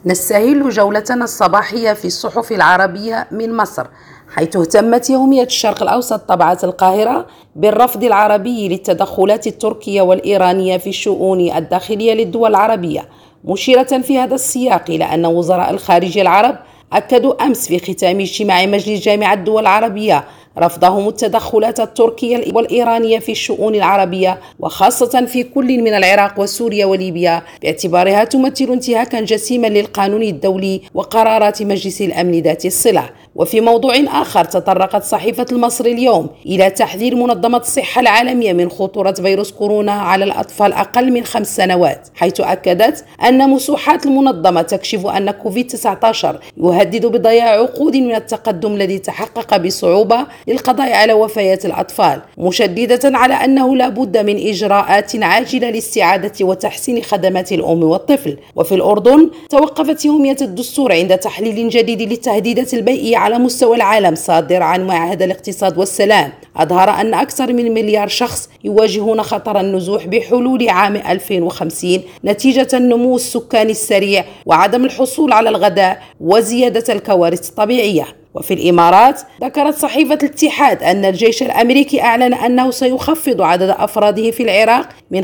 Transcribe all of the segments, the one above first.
نستهل جولتنا الصباحية في الصحف العربية من مصر، حيث اهتمت يومية الشرق الأوسط طبعة القاهرة بالرفض العربي للتدخلات التركية والإيرانية في الشؤون الداخلية للدول العربية، مشيرة في هذا السياق إلى أن وزراء الخارجية العرب أكدوا أمس في ختام اجتماع مجلس جامعة الدول العربية رفضهم التدخلات التركية والإيرانية في الشؤون العربية، وخاصة في كل من العراق وسوريا وليبيا، باعتبارها تمثل انتهاكا جسيما للقانون الدولي وقرارات مجلس الأمن ذات الصلة. وفي موضوع آخر، تطرقت صحيفة المصري اليوم إلى تحذير منظمة الصحة العالمية من خطورة فيروس كورونا على الأطفال أقل من 5 سنوات، حيث أكدت أن مسوحات المنظمة تكشف أن كوفيد-19 يهدد بضياع عقود من التقدم الذي تحقق بصعوبة للقضاء على وفيات الأطفال، مشددة على أنه لا بد من إجراءات عاجلة لاستعادة وتحسين خدمات الأم والطفل. وفي الأردن، توقفت يومية الدستور عند تحليل جديد للتهديدات البيئية على مستوى العالم صادر عن معهد الاقتصاد والسلام، أظهر أن أكثر من 1 مليار شخص يواجهون خطر النزوح بحلول عام 2050 نتيجة النمو السكاني السريع وعدم الحصول على الغذاء وزيادة الكوارث الطبيعية. وفي الإمارات، ذكرت صحيفة الاتحاد أن الجيش الأمريكي أعلن أنه سيخفض عدد أفراده في العراق من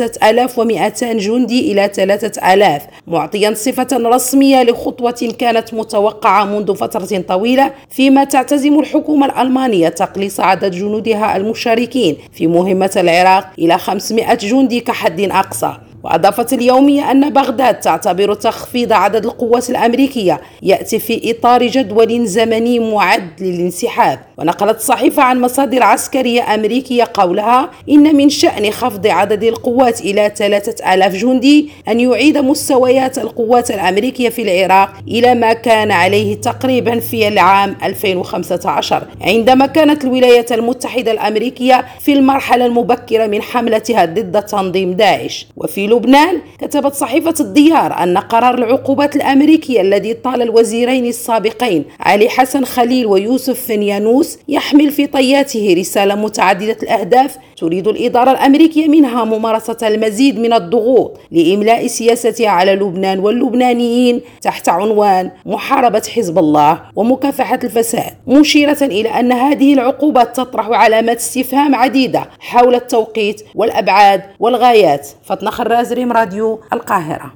5200 جندي إلى 3000، معطيا صفة رسمية لخطوة كانت متوقعة منذ فترة طويلة، فيما تعتزم الحكومة الألمانية تقليص عدد جنودها المشاركين في مهمة العراق إلى 500 جندي كحد أقصى. وأضافت اليومية أن بغداد تعتبر تخفيض عدد القوات الأمريكية يأتي في إطار جدول زمني معد للانسحاب. ونقلت الصحيفة عن مصادر عسكرية أمريكية قولها إن من شأن خفض عدد القوات إلى 3000 جندي أن يعيد مستويات القوات الأمريكية في العراق إلى ما كان عليه تقريبا في العام 2015، عندما كانت الولايات المتحدة الأمريكية في المرحلة المبكرة من حملتها ضد تنظيم داعش. وفي لبنان، كتبت صحيفة الديار أن قرار العقوبات الأمريكية الذي طال الوزيرين السابقين علي حسن خليل ويوسف فنيانوس يحمل في طياته رسالة متعددة الأهداف تريد الإدارة الأمريكية منها ممارسة المزيد من الضغوط لإملاء سياستها على لبنان واللبنانيين تحت عنوان محاربة حزب الله ومكافحة الفساد، مشيرة إلى أن هذه العقوبات تطرح علامات استفهام عديدة حول التوقيت والأبعاد والغايات. فاطمة خراز، ريم راديو، القاهرة.